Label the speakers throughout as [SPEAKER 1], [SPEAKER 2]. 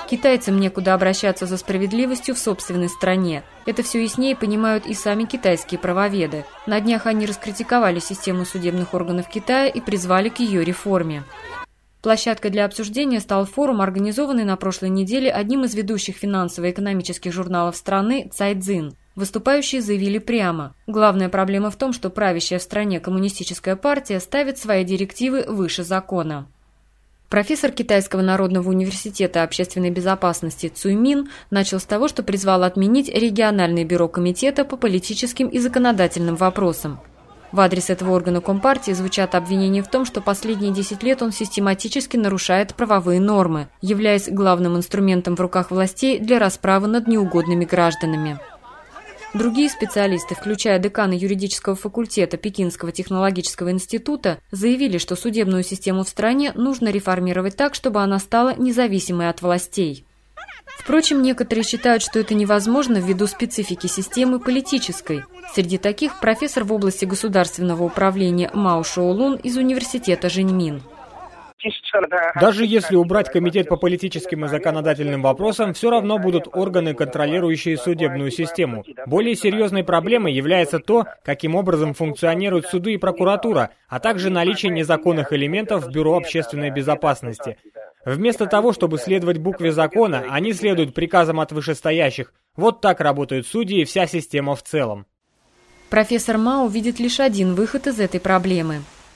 [SPEAKER 1] Китайцам некуда обращаться за справедливостью в собственной стране. Это все яснее понимают и сами китайские правоведы. На днях они раскритиковали систему судебных органов Китая и призвали к ее реформе. Площадкой для обсуждения стал форум, организованный на прошлой неделе одним из ведущих финансово-экономических журналов страны «Цайцзин». Выступающие заявили прямо: главная проблема в том, что правящая в стране коммунистическая партия ставит свои директивы выше закона. Профессор Китайского народного университета общественной безопасности Цуй Мин начал с того, что призвал отменить региональное бюро комитета по политическим и законодательным вопросам. В адрес этого органа Компартии звучат обвинения в том, что последние 10 лет он систематически нарушает правовые нормы, являясь главным инструментом в руках властей для расправы над неугодными гражданами. Другие специалисты, включая декана юридического факультета Пекинского технологического института, заявили, что судебную систему в стране нужно реформировать так, чтобы она стала независимой от властей. Впрочем, некоторые считают, что это невозможно ввиду специфики системы политической. Среди таких профессор в области государственного управления Мао Шоулун из университета Женьмин.
[SPEAKER 2] Даже если убрать комитет по политическим и законодательным вопросам, все равно будут органы, контролирующие судебную систему. Более серьезной проблемой является то, каким образом функционируют суды и прокуратура, а также наличие незаконных элементов в Бюро общественной безопасности. Вместо того, чтобы следовать букве закона, они следуют приказам от вышестоящих. Вот так работают судьи и вся система в целом.
[SPEAKER 1] Профессор Мао видит лишь один выход из этой проблемы.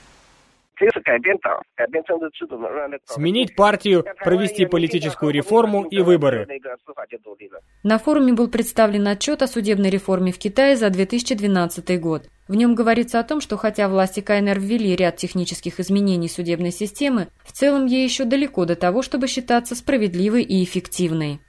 [SPEAKER 2] Сменить партию, провести политическую реформу и выборы.
[SPEAKER 1] На форуме был представлен отчет о судебной реформе в Китае за 2012 год. В нем говорится о том, что хотя власти КНР ввели ряд технических изменений судебной системы, в целом ей еще далеко до того, чтобы считаться справедливой и эффективной.